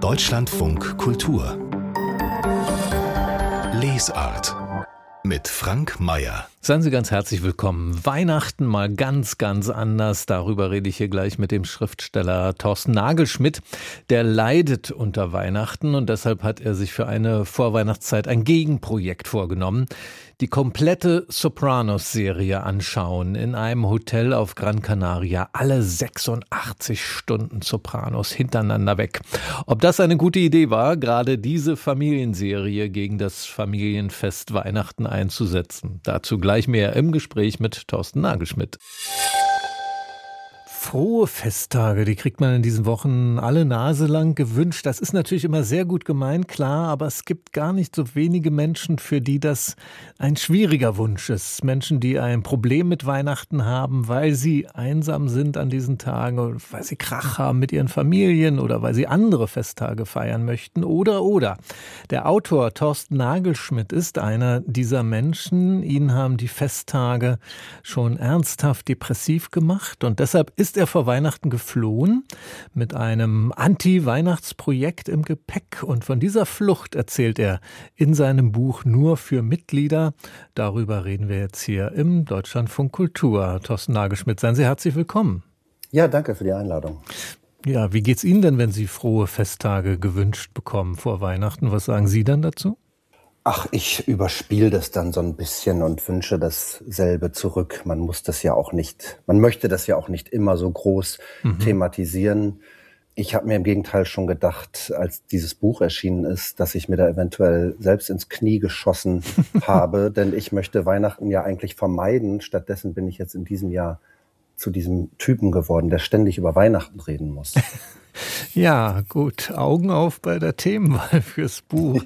Deutschlandfunk Kultur Lesart mit Frank Mayer. Seien Sie ganz herzlich willkommen. Weihnachten mal ganz, ganz anders. Darüber rede ich hier gleich mit dem Schriftsteller Thorsten Nagelschmidt. Der leidet unter Weihnachten und deshalb hat er sich für eine Vorweihnachtszeit ein Gegenprojekt vorgenommen. Die komplette Sopranos-Serie anschauen in einem Hotel auf Gran Canaria. Alle 86 Stunden Sopranos hintereinander weg. Ob das eine gute Idee war, gerade diese Familienserie gegen das Familienfest Weihnachten einzusetzen. Dazu gleich mehr im Gespräch mit Thorsten Nagelschmidt. Frohe Festtage, die kriegt man in diesen Wochen alle Nase lang gewünscht. Das ist natürlich immer sehr gut gemeint, klar, aber es gibt gar nicht so wenige Menschen, für die das ein schwieriger Wunsch ist. Menschen, die ein Problem mit Weihnachten haben, weil sie einsam sind an diesen Tagen oder weil sie Krach haben mit ihren Familien oder weil sie andere Festtage feiern möchten oder. Der Autor Thorsten Nagelschmidt ist einer dieser Menschen. Ihn haben die Festtage schon ernsthaft depressiv gemacht und deshalb ist er vor Weihnachten geflohen mit einem Anti-Weihnachtsprojekt im Gepäck. Und von dieser Flucht erzählt er in seinem Buch Nur für Mitglieder. Darüber reden wir jetzt hier im Deutschlandfunk Kultur. Thorsten Nagelschmidt, seien Sie herzlich willkommen. Ja, danke für die Einladung. Ja, wie geht's Ihnen denn, wenn Sie frohe Festtage gewünscht bekommen vor Weihnachten? Was sagen Sie dann dazu? Ach, ich überspiele das dann so ein bisschen und wünsche dasselbe zurück. Man möchte das ja auch nicht immer so groß thematisieren. Ich habe mir im Gegenteil schon gedacht, als dieses Buch erschienen ist, dass ich mir da eventuell selbst ins Knie geschossen habe, denn ich möchte Weihnachten ja eigentlich vermeiden. Stattdessen bin ich jetzt in diesem Jahr zu diesem Typen geworden, der ständig über Weihnachten reden muss. Ja, gut. Augen auf bei der Themenwahl fürs Buch.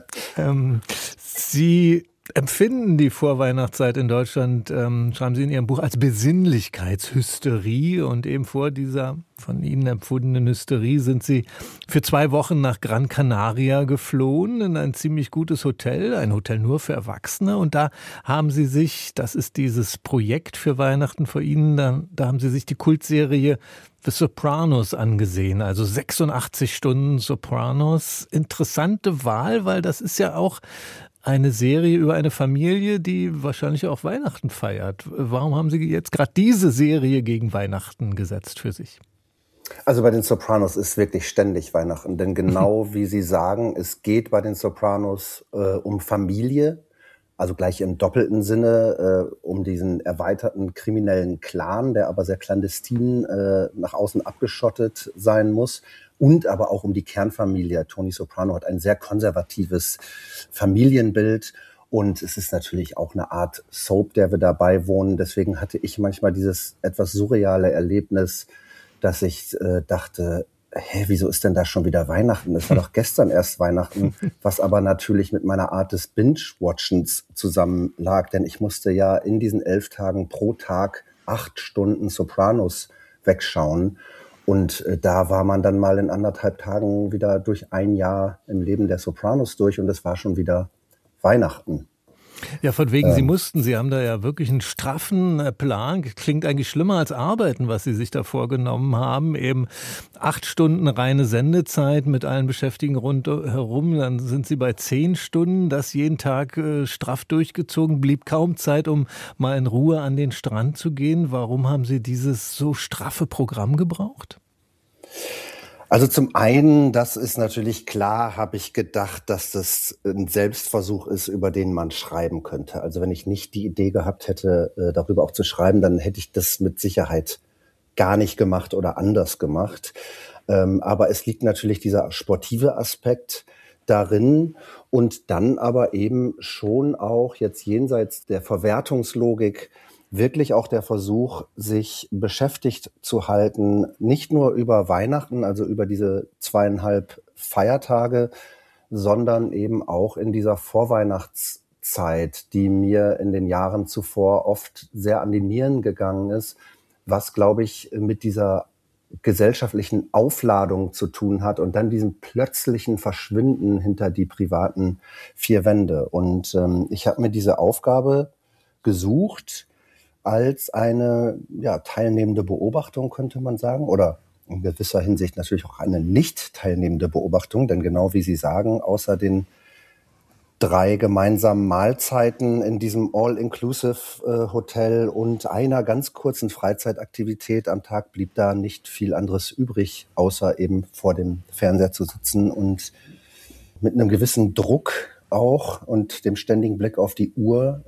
Sie empfinden die Vorweihnachtszeit in Deutschland, schreiben Sie in Ihrem Buch, als Besinnlichkeitshysterie. Und eben vor dieser von Ihnen empfundenen Hysterie sind Sie für 2 Wochen nach Gran Canaria geflohen, in ein ziemlich gutes Hotel, ein Hotel nur für Erwachsene. Und da haben Sie sich, das ist dieses Projekt für Weihnachten vor Ihnen, da haben Sie sich die Kultserie The Sopranos angesehen, also 86 Stunden Sopranos. Interessante Wahl, weil das ist ja auch eine Serie über eine Familie, die wahrscheinlich auch Weihnachten feiert. Warum haben Sie jetzt gerade diese Serie gegen Weihnachten gesetzt für sich? Also bei den Sopranos ist wirklich ständig Weihnachten, denn genau wie Sie sagen, es geht bei den Sopranos um Familie, also gleich im doppelten Sinne, um diesen erweiterten kriminellen Clan, der aber sehr clandestin nach außen abgeschottet sein muss. Und aber auch um die Kernfamilie. Tony Soprano hat ein sehr konservatives Familienbild. Und es ist natürlich auch eine Art Soap, der wir dabei wohnen. Deswegen hatte ich manchmal dieses etwas surreale Erlebnis, dass ich dachte, wieso ist denn da schon wieder Weihnachten? Es war doch gestern erst Weihnachten, was aber natürlich mit meiner Art des Binge-Watchens zusammen lag. Denn ich musste ja in diesen 11 Tagen pro Tag 8 Stunden Sopranos wegschauen. Und da war man dann mal in 1,5 Tagen wieder durch ein Jahr im Leben der Sopranos durch und es war schon wieder Weihnachten. Ja, von wegen, Sie haben da ja wirklich einen straffen Plan. Klingt eigentlich schlimmer als Arbeiten, was Sie sich da vorgenommen haben. Eben 8 Stunden reine Sendezeit mit allen Beschäftigten rundherum. Dann sind Sie bei 10 Stunden. Das jeden Tag straff durchgezogen. Blieb kaum Zeit, um mal in Ruhe an den Strand zu gehen. Warum haben Sie dieses so straffe Programm gebraucht? Also zum einen, das ist natürlich klar, habe ich gedacht, dass das ein Selbstversuch ist, über den man schreiben könnte. Also wenn ich nicht die Idee gehabt hätte, darüber auch zu schreiben, dann hätte ich das mit Sicherheit gar nicht gemacht oder anders gemacht. Aber es liegt natürlich dieser sportive Aspekt darin und dann aber eben schon auch jetzt jenseits der Verwertungslogik wirklich auch der Versuch, sich beschäftigt zu halten, nicht nur über Weihnachten, also über diese 2,5 Feiertage, sondern eben auch in dieser Vorweihnachtszeit, die mir in den Jahren zuvor oft sehr an die Nieren gegangen ist, was, glaube ich, mit dieser gesellschaftlichen Aufladung zu tun hat und dann diesem plötzlichen Verschwinden hinter die privaten 4 Wände. Und ich habe mir diese Aufgabe gesucht als eine teilnehmende Beobachtung, könnte man sagen, oder in gewisser Hinsicht natürlich auch eine nicht teilnehmende Beobachtung, denn genau wie Sie sagen, außer den 3 gemeinsamen Mahlzeiten in diesem All-Inclusive Hotel und einer ganz kurzen Freizeitaktivität am Tag blieb da nicht viel anderes übrig, außer eben vor dem Fernseher zu sitzen und mit einem gewissen Druck auch und dem ständigen Blick auf die Uhr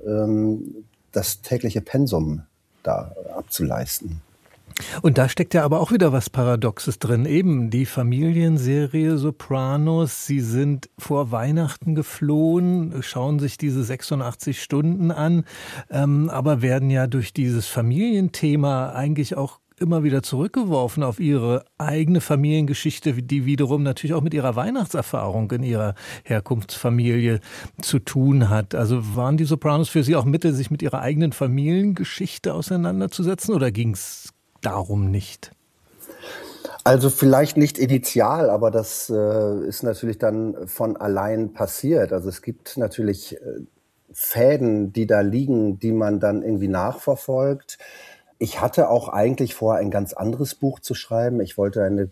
das tägliche Pensum da abzuleisten. Und da steckt ja aber auch wieder was Paradoxes drin. Eben die Familienserie Sopranos. Sie sind vor Weihnachten geflohen, schauen sich diese 86 Stunden an, aber werden ja durch dieses Familienthema eigentlich auch immer wieder zurückgeworfen auf ihre eigene Familiengeschichte, die wiederum natürlich auch mit ihrer Weihnachtserfahrung in ihrer Herkunftsfamilie zu tun hat. Also waren die Sopranos für Sie auch Mittel, sich mit ihrer eigenen Familiengeschichte auseinanderzusetzen, oder ging es darum nicht? Also vielleicht nicht initial, aber das ist natürlich dann von allein passiert. Also es gibt natürlich Fäden, die da liegen, die man dann irgendwie nachverfolgt. Ich hatte auch eigentlich vor, ein ganz anderes Buch zu schreiben. Ich wollte einen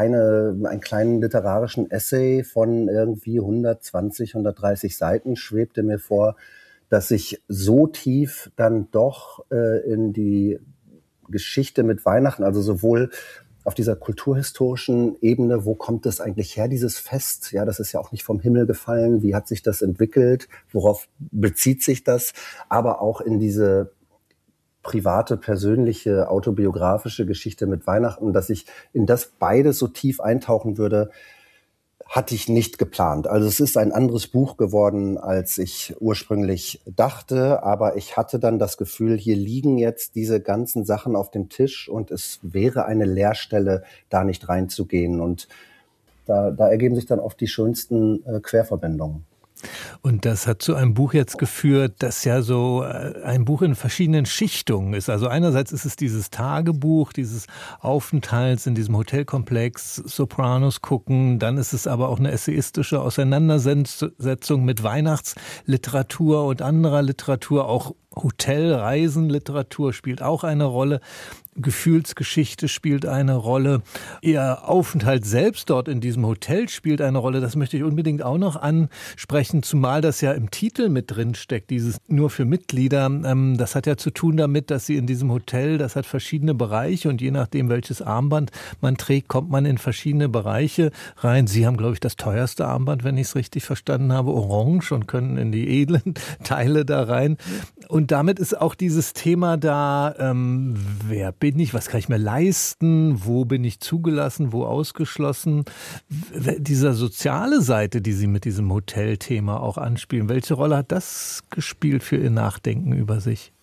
kleinen literarischen Essay von irgendwie 120, 130 Seiten, schwebte mir vor, dass ich so tief dann doch in die Geschichte mit Weihnachten, also sowohl auf dieser kulturhistorischen Ebene, wo kommt das eigentlich her, dieses Fest? Ja, das ist ja auch nicht vom Himmel gefallen. Wie hat sich das entwickelt? Worauf bezieht sich das? Aber auch in diese private, persönliche, autobiografische Geschichte mit Weihnachten, dass ich in das beides so tief eintauchen würde, hatte ich nicht geplant. Also es ist ein anderes Buch geworden, als ich ursprünglich dachte, aber ich hatte dann das Gefühl, hier liegen jetzt diese ganzen Sachen auf dem Tisch und es wäre eine Leerstelle, da nicht reinzugehen. Und da ergeben sich dann oft die schönsten Querverbindungen. Und das hat zu einem Buch jetzt geführt, das ja so ein Buch in verschiedenen Schichtungen ist. Also einerseits ist es dieses Tagebuch, dieses Aufenthalts in diesem Hotelkomplex, Sopranos gucken. Dann ist es aber auch eine essayistische Auseinandersetzung mit Weihnachtsliteratur und anderer Literatur. Auch Hotelreisenliteratur spielt auch eine Rolle. Gefühlsgeschichte spielt eine Rolle. Ihr Aufenthalt selbst dort in diesem Hotel spielt eine Rolle. Das möchte ich unbedingt auch noch ansprechen, zumal das ja im Titel mit drin steckt, dieses nur für Mitglieder. Das hat ja zu tun damit, dass Sie in diesem Hotel, das hat verschiedene Bereiche und je nachdem, welches Armband man trägt, kommt man in verschiedene Bereiche rein. Sie haben, glaube ich, das teuerste Armband, wenn ich es richtig verstanden habe, orange, und können in die edlen Teile da rein. Und damit ist auch dieses Thema da, wer bin ich, was kann ich mir leisten, wo bin ich zugelassen, wo ausgeschlossen. Diese soziale Seite, die Sie mit diesem Hotelthema auch anspielen, welche Rolle hat das gespielt für Ihr Nachdenken über sich?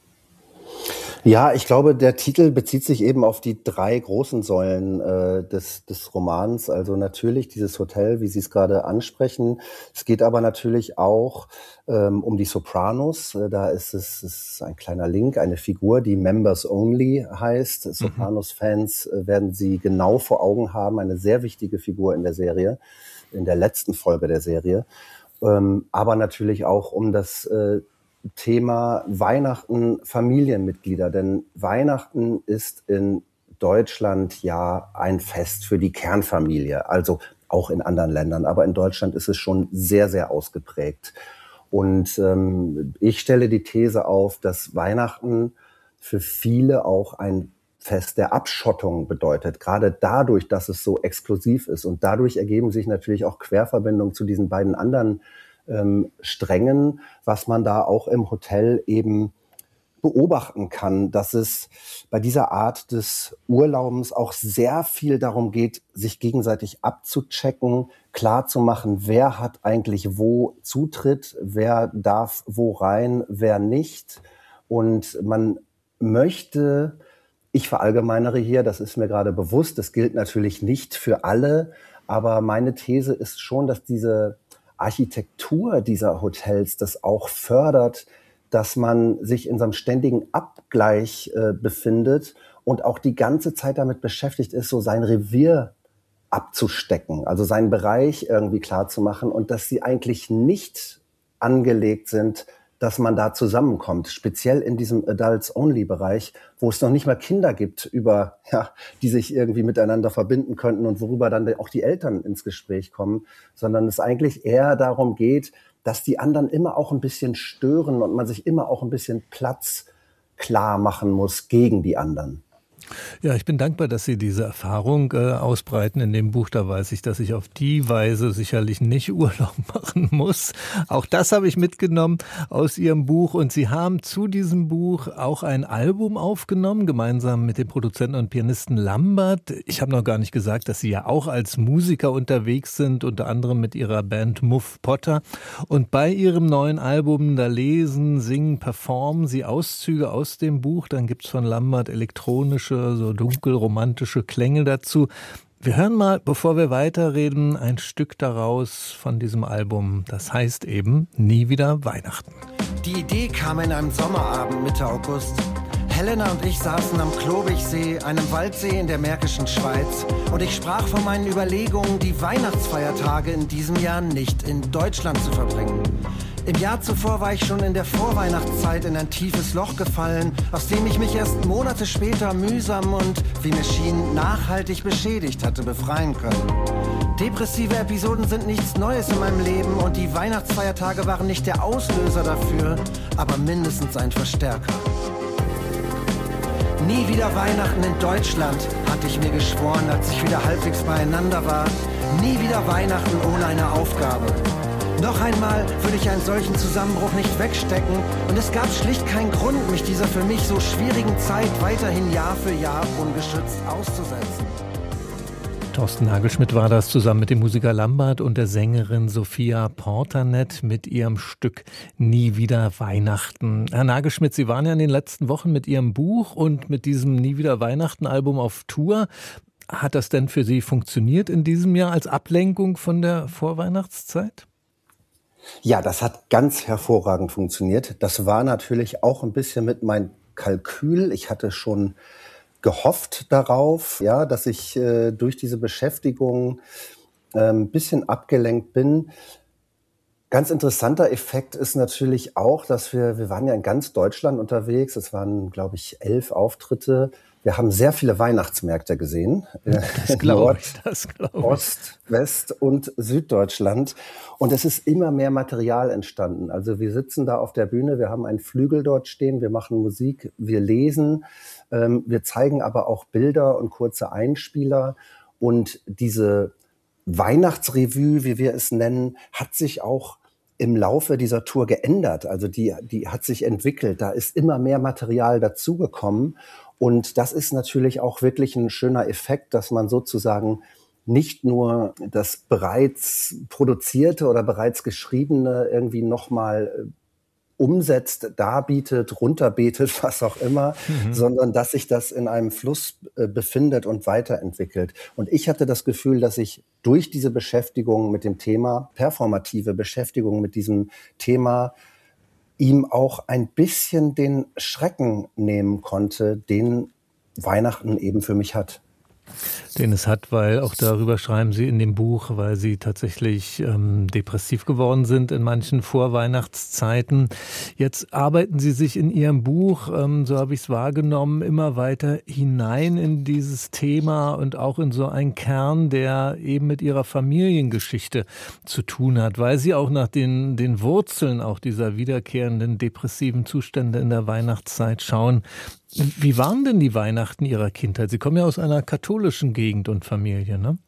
Ja, ich glaube, der Titel bezieht sich eben auf die 3 großen Säulen des Romans. Also natürlich dieses Hotel, wie Sie es gerade ansprechen. Es geht aber natürlich auch um die Sopranos. Da ist ein kleiner Link, eine Figur, die Members Only heißt. Sopranos-Fans werden Sie genau vor Augen haben. Eine sehr wichtige Figur in der Serie, in der letzten Folge der Serie. Aber natürlich auch um das Thema Weihnachten, Familienmitglieder. Denn Weihnachten ist in Deutschland ja ein Fest für die Kernfamilie. Also auch in anderen Ländern. Aber in Deutschland ist es schon sehr, sehr ausgeprägt. Und ich stelle die These auf, dass Weihnachten für viele auch ein Fest der Abschottung bedeutet. Gerade dadurch, dass es so exklusiv ist. Und dadurch ergeben sich natürlich auch Querverbindungen zu diesen beiden anderen Strängen, was man da auch im Hotel eben beobachten kann, dass es bei dieser Art des Urlaubens auch sehr viel darum geht, sich gegenseitig abzuchecken, klarzumachen, wer hat eigentlich wo Zutritt, wer darf wo rein, wer nicht. Und man möchte, ich verallgemeinere hier, das ist mir gerade bewusst, das gilt natürlich nicht für alle, aber meine These ist schon, dass diese Architektur dieser Hotels das auch fördert, dass man sich in so einem ständigen Abgleich befindet und auch die ganze Zeit damit beschäftigt ist, so sein Revier abzustecken, also seinen Bereich irgendwie klar zu machen und dass sie eigentlich nicht angelegt sind, dass man da zusammenkommt, speziell in diesem Adults-Only-Bereich, wo es noch nicht mal Kinder gibt, die sich irgendwie miteinander verbinden könnten und worüber dann auch die Eltern ins Gespräch kommen, sondern es eigentlich eher darum geht, dass die anderen immer auch ein bisschen stören und man sich immer auch ein bisschen Platz klar machen muss gegen die anderen. Ja, ich bin dankbar, dass Sie diese Erfahrung ausbreiten in dem Buch. Da weiß ich, dass ich auf die Weise sicherlich nicht Urlaub machen muss. Auch das habe ich mitgenommen aus Ihrem Buch. Und Sie haben zu diesem Buch auch ein Album aufgenommen, gemeinsam mit dem Produzenten und Pianisten Lambert. Ich habe noch gar nicht gesagt, dass Sie ja auch als Musiker unterwegs sind, unter anderem mit Ihrer Band Muff Potter. Und bei Ihrem neuen Album, da lesen, singen, performen Sie Auszüge aus dem Buch. Dann gibt's von Lambert elektronische, so dunkelromantische Klänge dazu. Wir hören mal, bevor wir weiterreden, ein Stück daraus von diesem Album. Das heißt eben Nie wieder Weihnachten. Die Idee kam in einem Sommerabend Mitte August. Helena und ich saßen am Klobichsee, einem Waldsee in der Märkischen Schweiz. Und ich sprach von meinen Überlegungen, die Weihnachtsfeiertage in diesem Jahr nicht in Deutschland zu verbringen. Im Jahr zuvor war ich schon in der Vorweihnachtszeit in ein tiefes Loch gefallen, aus dem ich mich erst Monate später mühsam und, wie mir schien, nachhaltig beschädigt hatte befreien können. Depressive Episoden sind nichts Neues in meinem Leben und die Weihnachtsfeiertage waren nicht der Auslöser dafür, aber mindestens ein Verstärker. Nie wieder Weihnachten in Deutschland, hatte ich mir geschworen, als ich wieder halbwegs beieinander war. Nie wieder Weihnachten ohne eine Aufgabe. Noch einmal würde ich einen solchen Zusammenbruch nicht wegstecken und es gab schlicht keinen Grund, mich dieser für mich so schwierigen Zeit weiterhin Jahr für Jahr ungeschützt auszusetzen. Thorsten Nagelschmidt war das zusammen mit dem Musiker Lambert und der Sängerin Sophia Portanet mit ihrem Stück Nie wieder Weihnachten. Herr Nagelschmidt, Sie waren ja in den letzten Wochen mit Ihrem Buch und mit diesem Nie wieder Weihnachten Album auf Tour. Hat das denn für Sie funktioniert in diesem Jahr als Ablenkung von der Vorweihnachtszeit? Ja, das hat ganz hervorragend funktioniert. Das war natürlich auch ein bisschen mit meinem Kalkül. Ich hatte schon gehofft darauf, ja, dass ich durch diese Beschäftigung ein bisschen abgelenkt bin. Ganz interessanter Effekt ist natürlich auch, dass wir waren ja in ganz Deutschland unterwegs. Es waren, glaube ich, 11 Auftritte. Wir haben sehr viele Weihnachtsmärkte gesehen. Das glaube ich. Ost, West und Süddeutschland. Und es ist immer mehr Material entstanden. Also wir sitzen da auf der Bühne, wir haben einen Flügel dort stehen, wir machen Musik, wir lesen, wir zeigen aber auch Bilder und kurze Einspieler. Und diese Weihnachtsrevue, wie wir es nennen, hat sich auch im Laufe dieser Tour geändert. Also die hat sich entwickelt. Da ist immer mehr Material dazugekommen. Und das ist natürlich auch wirklich ein schöner Effekt, dass man sozusagen nicht nur das bereits Produzierte oder bereits Geschriebene irgendwie nochmal umsetzt, darbietet, runterbetet, was auch immer, sondern dass sich das in einem Fluss befindet und weiterentwickelt. Und ich hatte das Gefühl, dass ich durch diese Beschäftigung mit dem Thema, performative Beschäftigung mit diesem Thema, ihm auch ein bisschen den Schrecken nehmen konnte, den Weihnachten eben für mich hat. Den es hat, weil auch darüber schreiben Sie in dem Buch, weil Sie tatsächlich depressiv geworden sind in manchen Vorweihnachtszeiten. Jetzt arbeiten Sie sich in Ihrem Buch, so habe ich es wahrgenommen, immer weiter hinein in dieses Thema und auch in so einen Kern, der eben mit Ihrer Familiengeschichte zu tun hat, weil Sie auch nach den Wurzeln auch dieser wiederkehrenden depressiven Zustände in der Weihnachtszeit schauen. Wie waren denn die Weihnachten Ihrer Kindheit? Sie kommen ja aus einer katholischen Gegend und Familie, ne?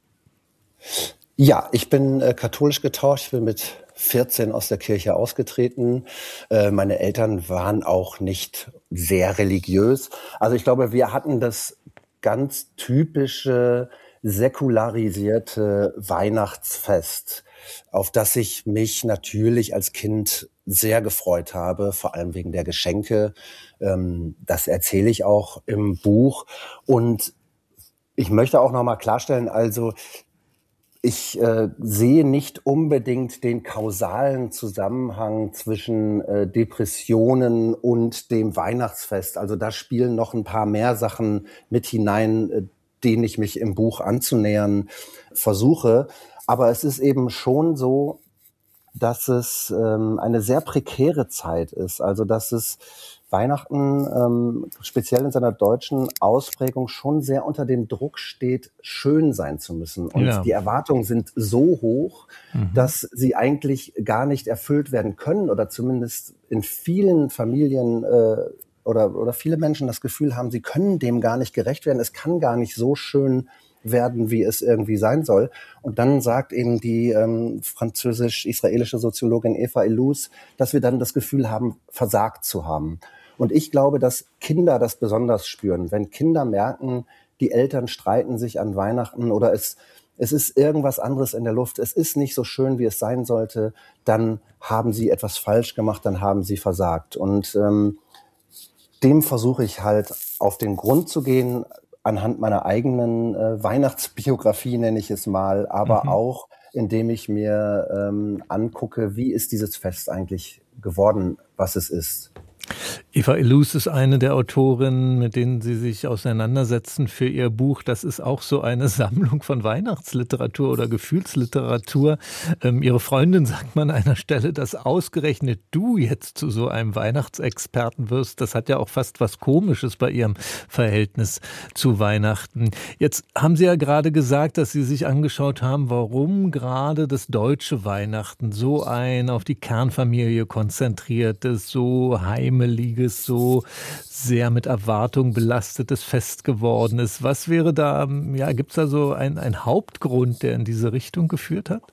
Ja, ich bin katholisch getauft. Ich bin mit 14 aus der Kirche ausgetreten. Meine Eltern waren auch nicht sehr religiös. Also ich glaube, wir hatten das ganz typische säkularisierte Weihnachtsfest, auf das ich mich natürlich als Kind sehr gefreut habe, vor allem wegen der Geschenke. Das erzähle ich auch im Buch. Und ich möchte auch noch mal klarstellen, also ich sehe nicht unbedingt den kausalen Zusammenhang zwischen Depressionen und dem Weihnachtsfest. Also da spielen noch ein paar mehr Sachen mit hinein, denen ich mich im Buch anzunähern versuche. Aber es ist eben schon so, dass es eine sehr prekäre Zeit ist. Also dass es Weihnachten speziell in seiner deutschen Ausprägung schon sehr unter dem Druck steht, schön sein zu müssen. Und Ja. die Erwartungen sind so hoch, dass sie eigentlich gar nicht erfüllt werden können oder zumindest in vielen Familien oder viele Menschen das Gefühl haben, sie können dem gar nicht gerecht werden. Es kann gar nicht so schön werden, wie es irgendwie sein soll. Und dann sagt eben die französisch-israelische Soziologin Eva Illouz, dass wir dann das Gefühl haben, versagt zu haben. Und ich glaube, dass Kinder das besonders spüren. Wenn Kinder merken, die Eltern streiten sich an Weihnachten oder es ist irgendwas anderes in der Luft, es ist nicht so schön, wie es sein sollte, dann haben sie etwas falsch gemacht, dann haben sie versagt. Und dem versuche ich halt auf den Grund zu gehen, anhand meiner eigenen Weihnachtsbiografie, nenne ich es mal, aber auch, indem ich mir angucke, wie ist dieses Fest eigentlich geworden, was es ist. Eva Illouz ist eine der Autorinnen, mit denen Sie sich auseinandersetzen für Ihr Buch. Das ist auch so eine Sammlung von Weihnachtsliteratur oder Gefühlsliteratur. Ihre Freundin sagt man an einer Stelle, dass ausgerechnet du jetzt zu so einem Weihnachtsexperten wirst. Das hat ja auch fast was Komisches bei Ihrem Verhältnis zu Weihnachten. Jetzt haben Sie ja gerade gesagt, dass Sie sich angeschaut haben, warum gerade das deutsche Weihnachten so ein auf die Kernfamilie konzentriertes, so heimeliges, so sehr mit Erwartung belastetes Fest geworden ist. Was wäre da, gibt es da so ein Hauptgrund, der in diese Richtung geführt hat?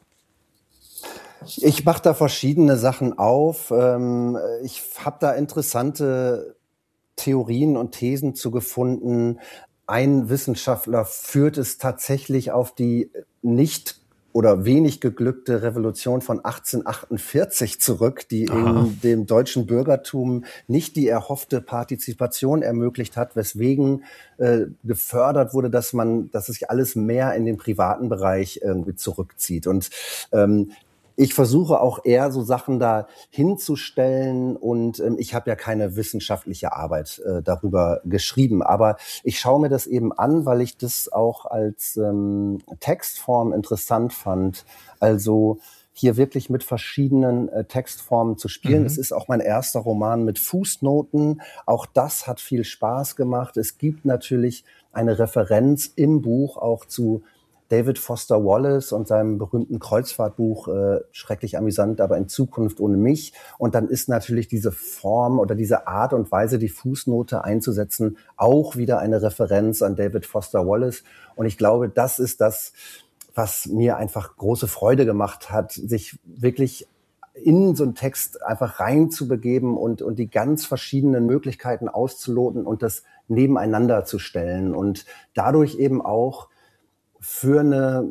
Ich mache da verschiedene Sachen auf. Ich habe da interessante Theorien und Thesen zu gefunden. Ein Wissenschaftler führt es tatsächlich auf die nicht oder wenig geglückte Revolution von 1848 zurück, die in dem deutschen Bürgertum nicht die erhoffte Partizipation ermöglicht hat, weswegen gefördert wurde, dass sich alles mehr in den privaten Bereich irgendwie zurückzieht. Und ich versuche auch eher so Sachen da hinzustellen und ich habe ja keine wissenschaftliche Arbeit darüber geschrieben, aber ich schaue mir das eben an, weil ich das auch als Textform interessant fand. Also hier wirklich mit verschiedenen Textformen zu spielen. Es ist auch mein erster Roman mit Fußnoten. Auch das hat viel Spaß gemacht. Es gibt natürlich eine Referenz im Buch auch zu David Foster Wallace und seinem berühmten Kreuzfahrtbuch Schrecklich amüsant, aber in Zukunft ohne mich. Und dann ist natürlich diese Form oder diese Art und Weise, die Fußnote einzusetzen, auch wieder eine Referenz an David Foster Wallace. Und ich glaube, das ist das, was mir einfach große Freude gemacht hat, sich wirklich in so einen Text einfach reinzubegeben und die ganz verschiedenen Möglichkeiten auszuloten und das nebeneinander zu stellen und dadurch eben auch für eine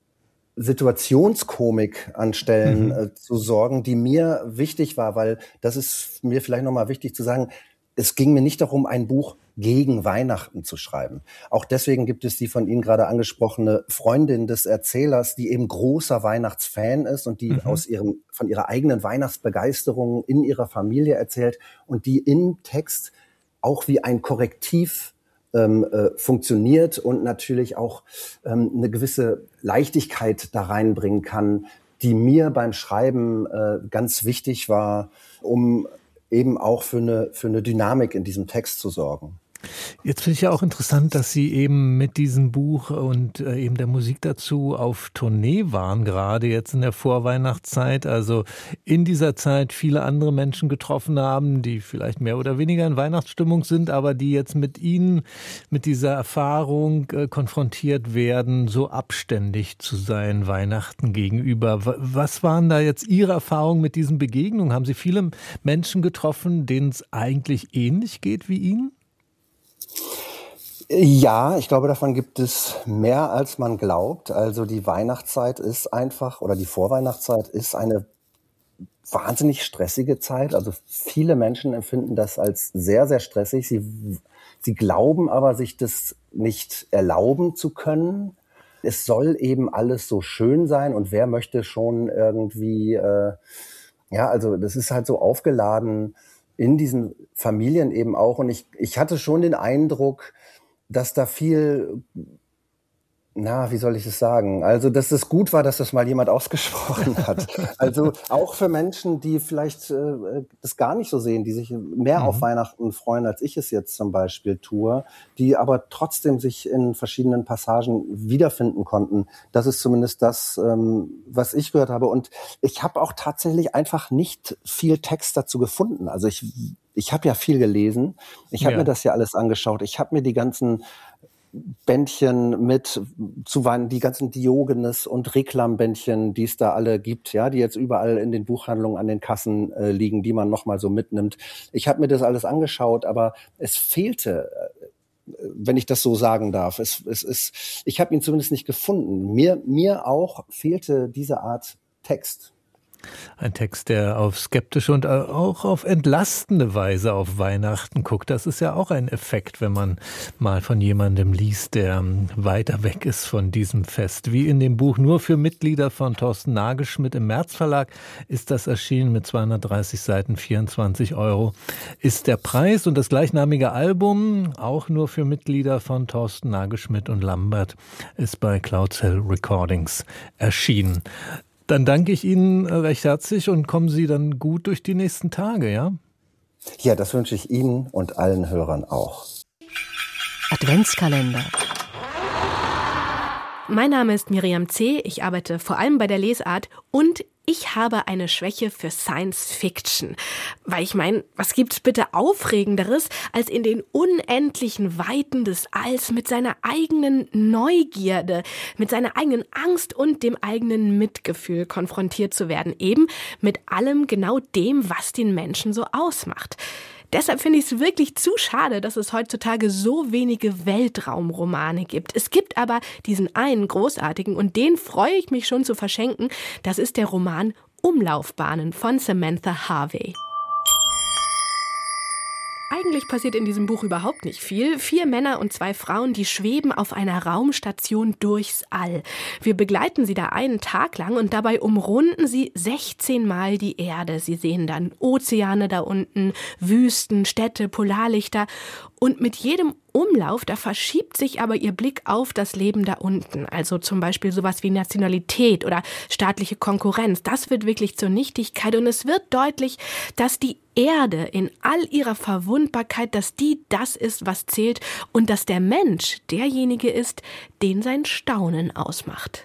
Situationskomik an Stellen zu sorgen, die mir wichtig war, weil das ist mir vielleicht nochmal wichtig zu sagen, es ging mir nicht darum, ein Buch gegen Weihnachten zu schreiben. Auch deswegen gibt es die von Ihnen gerade angesprochene Freundin des Erzählers, die eben großer Weihnachtsfan ist und die von ihrer eigenen Weihnachtsbegeisterung in ihrer Familie erzählt und die im Text auch wie ein Korrektiv funktioniert und natürlich auch eine gewisse Leichtigkeit da reinbringen kann, die mir beim Schreiben ganz wichtig war, um eben auch für eine Dynamik in diesem Text zu sorgen. Jetzt finde ich ja auch interessant, dass Sie eben mit diesem Buch und eben der Musik dazu auf Tournee waren, gerade jetzt in der Vorweihnachtszeit. Also in dieser Zeit viele andere Menschen getroffen haben, die vielleicht mehr oder weniger in Weihnachtsstimmung sind, aber die jetzt mit Ihnen, mit dieser Erfahrung konfrontiert werden, so abständig zu sein Weihnachten gegenüber. Was waren da jetzt Ihre Erfahrungen mit diesen Begegnungen? Haben Sie viele Menschen getroffen, denen es eigentlich ähnlich geht wie Ihnen? Ja, ich glaube, davon gibt es mehr, als man glaubt. Also die Weihnachtszeit ist einfach, oder die Vorweihnachtszeit ist eine wahnsinnig stressige Zeit. Also viele Menschen empfinden das als sehr, sehr stressig. Sie glauben aber, sich das nicht erlauben zu können. Es soll eben alles so schön sein und wer möchte schon irgendwie, also das ist halt so aufgeladen in diesen Familien eben auch. Und ich hatte schon den Eindruck, dass da viel, Na, wie soll ich es sagen? Also, dass es gut war, dass das mal jemand ausgesprochen hat. Also auch für Menschen, die vielleicht das gar nicht so sehen, die sich mehr auf Weihnachten freuen, als ich es jetzt zum Beispiel tue, die aber trotzdem sich in verschiedenen Passagen wiederfinden konnten. Das ist zumindest das, was ich gehört habe. Und ich habe auch tatsächlich einfach nicht viel Text dazu gefunden. Also ich habe ja viel gelesen. Ich habe mir das ja alles angeschaut. Ich habe mir die ganzen Bändchen mit zu Weihnachten, die ganzen Diogenes und Reklambändchen, die es da alle gibt, ja, die jetzt überall in den Buchhandlungen an den Kassen liegen, die man nochmal so mitnimmt. Ich habe mir das alles angeschaut, aber es fehlte, wenn ich das so sagen darf. Ich habe ihn zumindest nicht gefunden. Mir auch fehlte diese Art Text. Ein Text, der auf skeptische und auch auf entlastende Weise auf Weihnachten guckt. Das ist ja auch ein Effekt, wenn man mal von jemandem liest, der weiter weg ist von diesem Fest. Wie in dem Buch Nur für Mitglieder von Thorsten Nagelschmidt im März Verlag ist das erschienen mit 230 Seiten, 24 € ist der Preis. Und das gleichnamige Album, auch nur für Mitglieder von Thorsten Nagelschmidt und Lambert, ist bei Cloudcell Recordings erschienen. Dann danke ich Ihnen recht herzlich und kommen Sie dann gut durch die nächsten Tage, ja? Ja, das wünsche ich Ihnen und allen Hörern auch. Adventskalender. Mein Name ist Miriam C., ich arbeite vor allem bei der Lesart und ich habe eine Schwäche für Science Fiction. Weil ich meine, was gibt's bitte Aufregenderes, als in den unendlichen Weiten des Alls mit seiner eigenen Neugierde, mit seiner eigenen Angst und dem eigenen Mitgefühl konfrontiert zu werden. Eben mit allem genau dem, was den Menschen so ausmacht. Deshalb finde ich es wirklich zu schade, dass es heutzutage so wenige Weltraumromane gibt. Es gibt aber diesen einen großartigen und den freue ich mich schon zu verschenken. Das ist der Roman Umlaufbahnen von Samantha Harvey. Eigentlich passiert in diesem Buch überhaupt nicht viel. 4 Männer und 2 Frauen, die schweben auf einer Raumstation durchs All. Wir begleiten sie da einen Tag lang und dabei umrunden sie 16 Mal die Erde. Sie sehen dann Ozeane da unten, Wüsten, Städte, Polarlichter. Und mit jedem Umlauf, da verschiebt sich aber ihr Blick auf das Leben da unten. Also zum Beispiel sowas wie Nationalität oder staatliche Konkurrenz. Das wird wirklich zur Nichtigkeit und es wird deutlich, dass die Erde in all ihrer Verwundbarkeit, dass die das ist, was zählt und dass der Mensch derjenige ist, den sein Staunen ausmacht.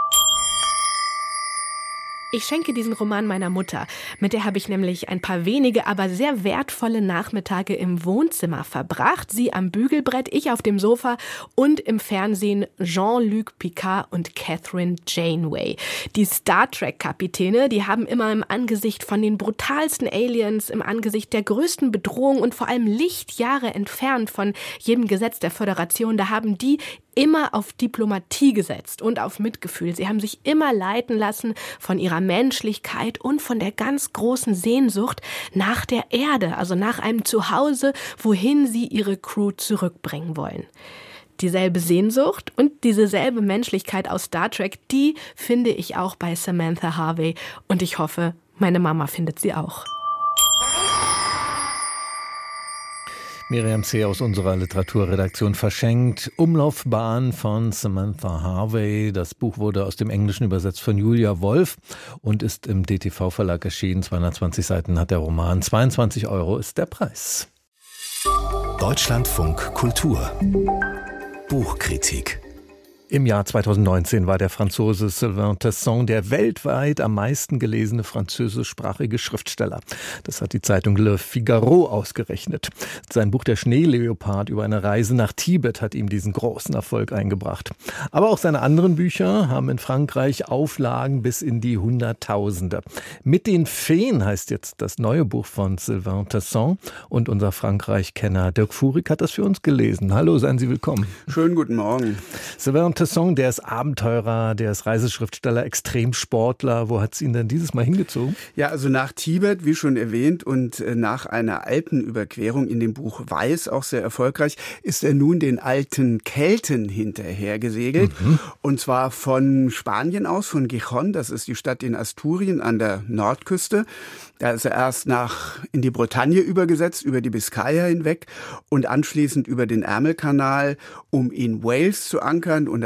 Ich schenke diesen Roman meiner Mutter. Mit der habe ich nämlich ein paar wenige, aber sehr wertvolle Nachmittage im Wohnzimmer verbracht. Sie am Bügelbrett, ich auf dem Sofa und im Fernsehen Jean-Luc Picard und Catherine Janeway. Die Star-Trek-Kapitäne, die haben immer im Angesicht von den brutalsten Aliens, im Angesicht der größten Bedrohung und vor allem Lichtjahre entfernt von jedem Gesetz der Föderation, da haben die immer auf Diplomatie gesetzt und auf Mitgefühl. Sie haben sich immer leiten lassen von ihrer Menschlichkeit und von der ganz großen Sehnsucht nach der Erde, also nach einem Zuhause, wohin sie ihre Crew zurückbringen wollen. Dieselbe Sehnsucht und dieselbe Menschlichkeit aus Star Trek, die finde ich auch bei Samantha Harvey und ich hoffe, meine Mama findet sie auch. Miriam C. aus unserer Literaturredaktion verschenkt. Umlaufbahn von Samantha Harvey. Das Buch wurde aus dem Englischen übersetzt von Julia Wolf und ist im DTV-Verlag erschienen. 220 Seiten hat der Roman. 22 € ist der Preis. Deutschlandfunk Kultur. Buchkritik. Im Jahr 2019 war der Franzose Sylvain Tesson der weltweit am meisten gelesene französischsprachige Schriftsteller. Das hat die Zeitung Le Figaro ausgerechnet. Sein Buch Der Schneeleopard über eine Reise nach Tibet hat ihm diesen großen Erfolg eingebracht. Aber auch seine anderen Bücher haben in Frankreich Auflagen bis in die Hunderttausende. Mit den Feen heißt jetzt das neue Buch von Sylvain Tesson und unser Frankreich-Kenner Dirk Furig hat das für uns gelesen. Hallo, seien Sie willkommen. Schönen guten Morgen. Sylvain Tesson, der ist Abenteurer, der ist Reiseschriftsteller, Extremsportler. Wo hat es ihn denn dieses Mal hingezogen? Ja, also nach Tibet, wie schon erwähnt, und nach einer Alpenüberquerung in dem Buch Weiß, auch sehr erfolgreich, ist er nun den alten Kelten hinterher gesegelt. Und zwar von Spanien aus, von Gijón, das ist die Stadt in Asturien an der Nordküste. Da ist er erst in die Bretagne übergesetzt, über die Biskaya hinweg und anschließend über den Ärmelkanal, um in Wales zu ankern und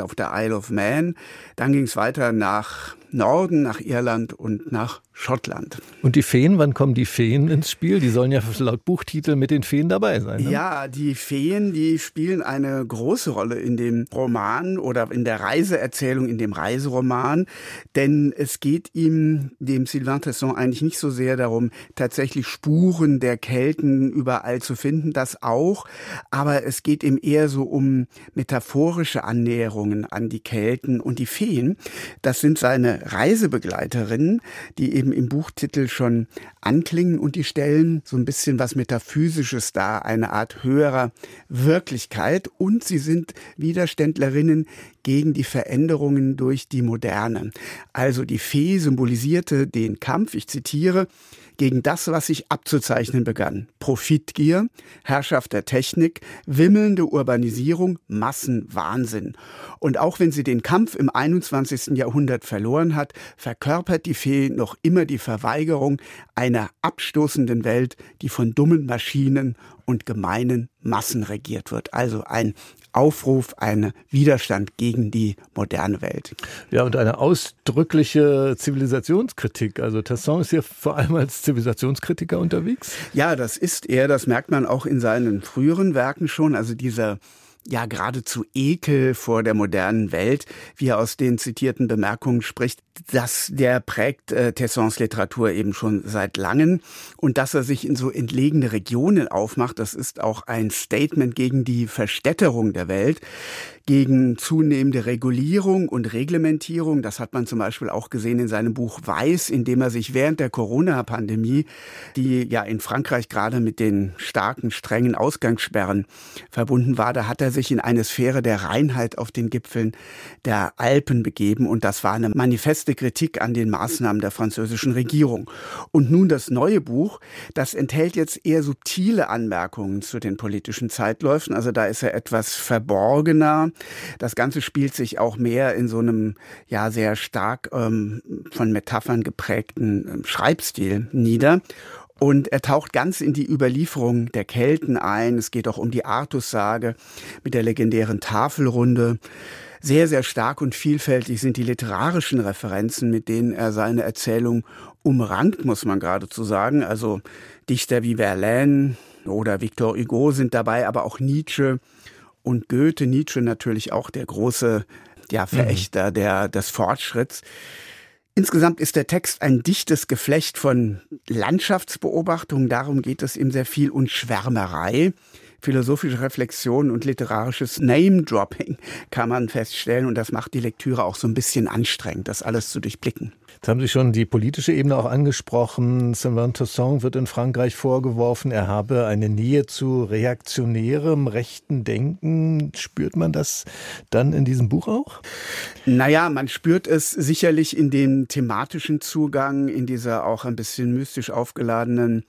auf der Isle of Man. Dann ging es weiter nach Norden, nach Irland und nach Schottland. Und die Feen, wann kommen die Feen ins Spiel? Die sollen ja laut Buchtitel mit den Feen dabei sein. Ne? Ja, die Feen, die spielen eine große Rolle in dem Roman oder in der Reiseerzählung, in dem Reiseroman. Denn es geht ihm, dem Sylvain Tesson, eigentlich nicht so sehr darum, tatsächlich Spuren der Kelten überall zu finden, das auch. Aber es geht ihm eher so um metaphorische Annäherungen an die Kelten und die Feen. Das sind seine Reisebegleiterinnen, die eben im Buchtitel schon anklingen und die stellen so ein bisschen was Metaphysisches dar, eine Art höherer Wirklichkeit und sie sind Widerständlerinnen gegen die Veränderungen durch die Moderne. Also die Fee symbolisierte den Kampf, ich zitiere, gegen das, was sich abzuzeichnen begann. Profitgier, Herrschaft der Technik, wimmelnde Urbanisierung, Massenwahnsinn. Und auch wenn sie den Kampf im 21. Jahrhundert verloren hat, verkörpert die Fee noch immer die Verweigerung einer abstoßenden Welt, die von dummen Maschinen und gemeinen Massen regiert wird. Also ein Aufruf, ein Widerstand gegen die moderne Welt. Ja, und eine ausdrückliche Zivilisationskritik. Also Tesson ist hier vor allem als Zivilisationskritiker unterwegs. Ja, das ist er. Das merkt man auch in seinen früheren Werken schon. Also dieser geradezu Ekel vor der modernen Welt, wie er aus den zitierten Bemerkungen spricht, der prägt Tessons Literatur eben schon seit langem. Und dass er sich in so entlegene Regionen aufmacht, das ist auch ein Statement gegen die Verstädterung der Welt, gegen zunehmende Regulierung und Reglementierung. Das hat man zum Beispiel auch gesehen in seinem Buch Weiß, in dem er sich während der Corona-Pandemie, die ja in Frankreich gerade mit den starken, strengen Ausgangssperren verbunden war, da hat er sich in eine Sphäre der Reinheit auf den Gipfeln der Alpen begeben. Und das war eine manifeste Kritik an den Maßnahmen der französischen Regierung. Und nun das neue Buch, das enthält jetzt eher subtile Anmerkungen zu den politischen Zeitläufen. Also da ist er etwas verborgener. Das Ganze spielt sich auch mehr in so einem sehr stark von Metaphern geprägten Schreibstil nieder. Und er taucht ganz in die Überlieferung der Kelten ein. Es geht auch um die Artussage mit der legendären Tafelrunde. Sehr, sehr stark und vielfältig sind die literarischen Referenzen, mit denen er seine Erzählung umrankt, muss man geradezu sagen. Also Dichter wie Verlaine oder Victor Hugo sind dabei, aber auch Nietzsche und Goethe. Nietzsche natürlich auch der große Verächter des Fortschritts. Insgesamt ist der Text ein dichtes Geflecht von Landschaftsbeobachtungen, darum geht es ihm sehr viel, und Schwärmerei. Philosophische Reflexion und literarisches Name-Dropping kann man feststellen, und das macht die Lektüre auch so ein bisschen anstrengend, das alles zu durchblicken. Jetzt haben Sie schon die politische Ebene auch angesprochen. Sylvain Tesson wird in Frankreich vorgeworfen, er habe eine Nähe zu reaktionärem rechten Denken. Spürt man das dann in diesem Buch auch? Naja, man spürt es sicherlich in dem thematischen Zugang, in dieser auch ein bisschen mystisch aufgeladenen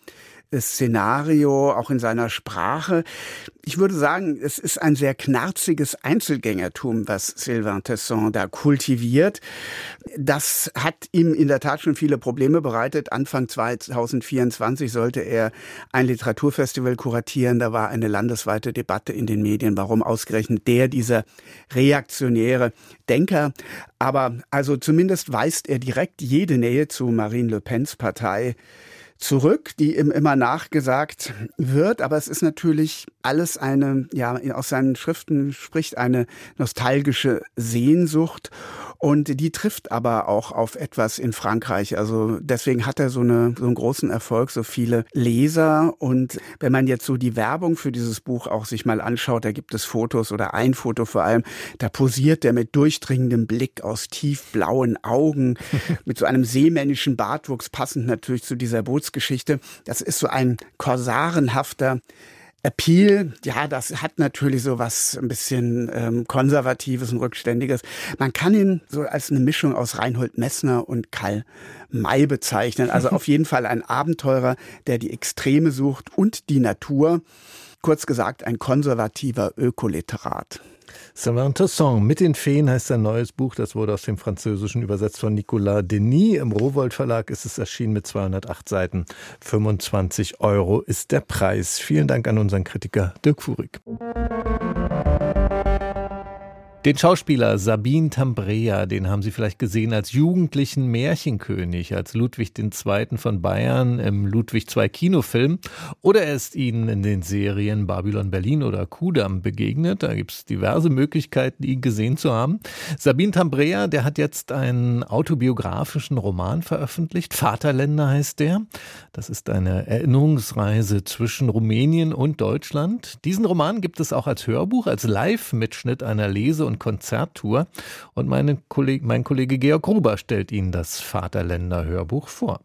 Szenario, auch in seiner Sprache. Ich würde sagen, es ist ein sehr knarziges Einzelgängertum, was Sylvain Tesson da kultiviert. Das hat ihm in der Tat schon viele Probleme bereitet. Anfang 2024 sollte er ein Literaturfestival kuratieren. Da war eine landesweite Debatte in den Medien, warum ausgerechnet dieser reaktionäre Denker. Aber also zumindest weist er direkt jede Nähe zu Marine Le Pens Partei zurück, die ihm immer nachgesagt wird. Aber es ist natürlich alles aus seinen Schriften spricht eine nostalgische Sehnsucht. Und die trifft aber auch auf etwas in Frankreich. Also deswegen hat er so einen großen Erfolg, so viele Leser. Und wenn man jetzt so die Werbung für dieses Buch auch sich mal anschaut, da gibt es Fotos oder ein Foto vor allem, da posiert er mit durchdringendem Blick aus tiefblauen Augen, mit so einem seemännischen Bartwuchs, passend natürlich zu dieser Bootsgeschichte. Das ist so ein korsarenhafter Appeal, das hat natürlich so was ein bisschen Konservatives und Rückständiges. Man kann ihn so als eine Mischung aus Reinhold Messner und Karl May bezeichnen. Also auf jeden Fall ein Abenteurer, der die Extreme sucht und die Natur. Kurz gesagt, ein konservativer Ökoliterat. Sylvain Tesson mit den Feen heißt sein neues Buch. Das wurde aus dem Französischen übersetzt von Nicolas Denis. Im Rowohlt Verlag ist es erschienen mit 208 Seiten. 25 € ist der Preis. Vielen Dank an unseren Kritiker Dirk Fuhrig. Den Schauspieler Sabine Tambrea, den haben Sie vielleicht gesehen als jugendlichen Märchenkönig, als Ludwig II. Von Bayern im Ludwig II Kinofilm. Oder er ist Ihnen in den Serien Babylon Berlin oder Kudamm begegnet. Da gibt es diverse Möglichkeiten, ihn gesehen zu haben. Sabine Tambrea, der hat jetzt einen autobiografischen Roman veröffentlicht. Vaterländer heißt der. Das ist eine Erinnerungsreise zwischen Rumänien und Deutschland. Diesen Roman gibt es auch als Hörbuch, als Live-Mitschnitt einer Lese- und Konzerttour. Und mein Kollege Georg Gruber stellt Ihnen das Vaterländer-Hörbuch vor.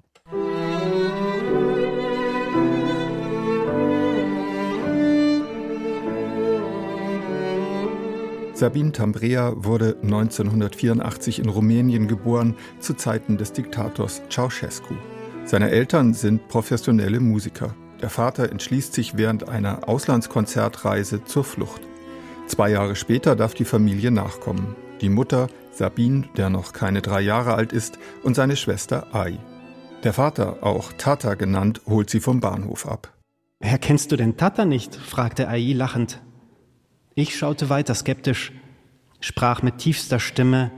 Sabine Tambrea wurde 1984 in Rumänien geboren, zu Zeiten des Diktators Ceausescu. Seine Eltern sind professionelle Musiker. Der Vater entschließt sich während einer Auslandskonzertreise zur Flucht. 2 Jahre später darf die Familie nachkommen. Die Mutter, Sabine, der noch keine 3 Jahre alt ist, und seine Schwester Ai. Der Vater, auch Tata genannt, holt sie vom Bahnhof ab. »Erkennst du denn Tata nicht?« fragte Ai lachend. Ich schaute weiter skeptisch, sprach mit tiefster Stimme,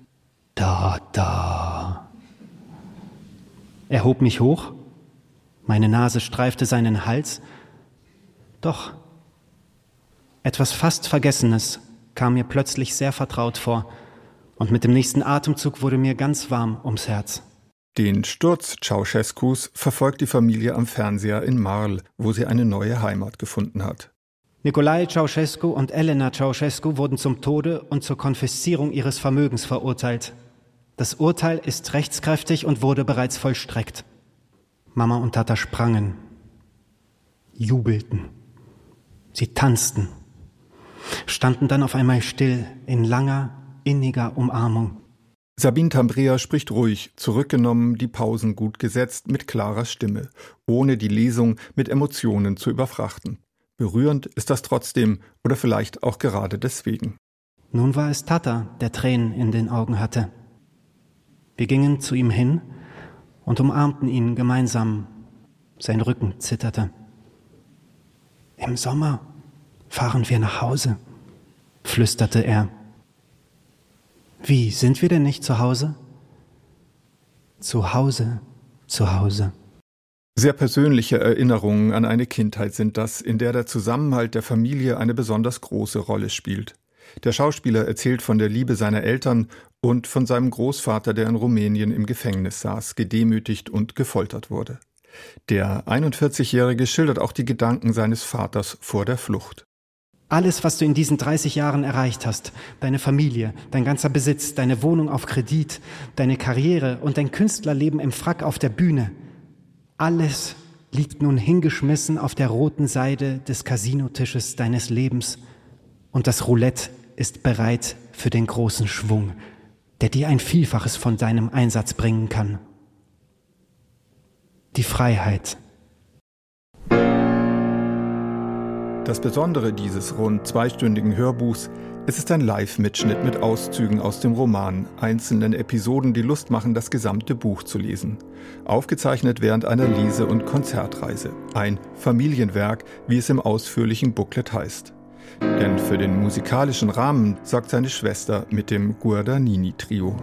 »Tata.« Er hob mich hoch, meine Nase streifte seinen Hals. Doch etwas fast Vergessenes kam mir plötzlich sehr vertraut vor, und mit dem nächsten Atemzug wurde mir ganz warm ums Herz. Den Sturz Ceausescus verfolgt die Familie am Fernseher in Marl, wo sie eine neue Heimat gefunden hat. Nicolae Ceausescu und Elena Ceausescu wurden zum Tode und zur Konfiszierung ihres Vermögens verurteilt. Das Urteil ist rechtskräftig und wurde bereits vollstreckt. Mama und Tata sprangen, jubelten, sie tanzten, standen dann auf einmal still in langer, inniger Umarmung. Sabine Tambrea spricht ruhig, zurückgenommen, die Pausen gut gesetzt, mit klarer Stimme, ohne die Lesung mit Emotionen zu überfrachten. Berührend ist das trotzdem oder vielleicht auch gerade deswegen. Nun war es Tata, der Tränen in den Augen hatte. Wir gingen zu ihm hin und umarmten ihn gemeinsam. Sein Rücken zitterte. »Im Sommer fahren wir nach Hause«, flüsterte er. »Wie, sind wir denn nicht zu Hause?« »Zu Hause, zu Hause.« Sehr persönliche Erinnerungen an eine Kindheit sind das, in der der Zusammenhalt der Familie eine besonders große Rolle spielt. Der Schauspieler erzählt von der Liebe seiner Eltern und von seinem Großvater, der in Rumänien im Gefängnis saß, gedemütigt und gefoltert wurde. Der 41-Jährige schildert auch die Gedanken seines Vaters vor der Flucht. Alles, was du in diesen 30 Jahren erreicht hast, deine Familie, dein ganzer Besitz, deine Wohnung auf Kredit, deine Karriere und dein Künstlerleben im Frack auf der Bühne, alles liegt nun hingeschmissen auf der roten Seide des Casinotisches deines Lebens und das Roulette ist bereit für den großen Schwung, der dir ein Vielfaches von deinem Einsatz bringen kann. Die Freiheit. Das Besondere dieses rund 2-stündigen Hörbuchs, es ist ein Live-Mitschnitt mit Auszügen aus dem Roman, einzelnen Episoden, die Lust machen, das gesamte Buch zu lesen. Aufgezeichnet während einer Lese- und Konzertreise. Ein Familienwerk, wie es im ausführlichen Booklet heißt. Denn für den musikalischen Rahmen sorgt seine Schwester mit dem Guardanini-Trio.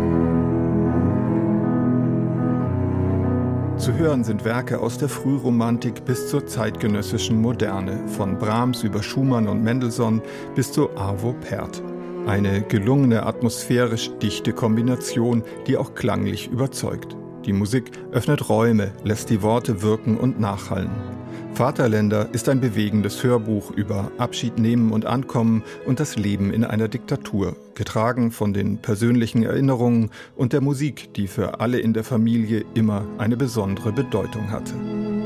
Zu hören sind Werke aus der Frühromantik bis zur zeitgenössischen Moderne, von Brahms über Schumann und Mendelssohn bis zu Arvo Pärt. Eine gelungene, atmosphärisch dichte Kombination, die auch klanglich überzeugt. Die Musik öffnet Räume, lässt die Worte wirken und nachhallen. Vaterländer ist ein bewegendes Hörbuch über Abschied nehmen und Ankommen und das Leben in einer Diktatur, getragen von den persönlichen Erinnerungen und der Musik, die für alle in der Familie immer eine besondere Bedeutung hatte.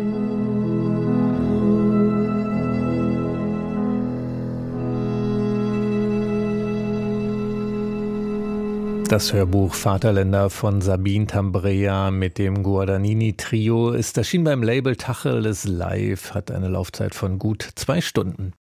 Das Hörbuch Vaterländer von Sabine Tambrea mit dem Guardanini-Trio ist erschienen beim Label Tacheles Live, hat eine Laufzeit von gut 2 Stunden.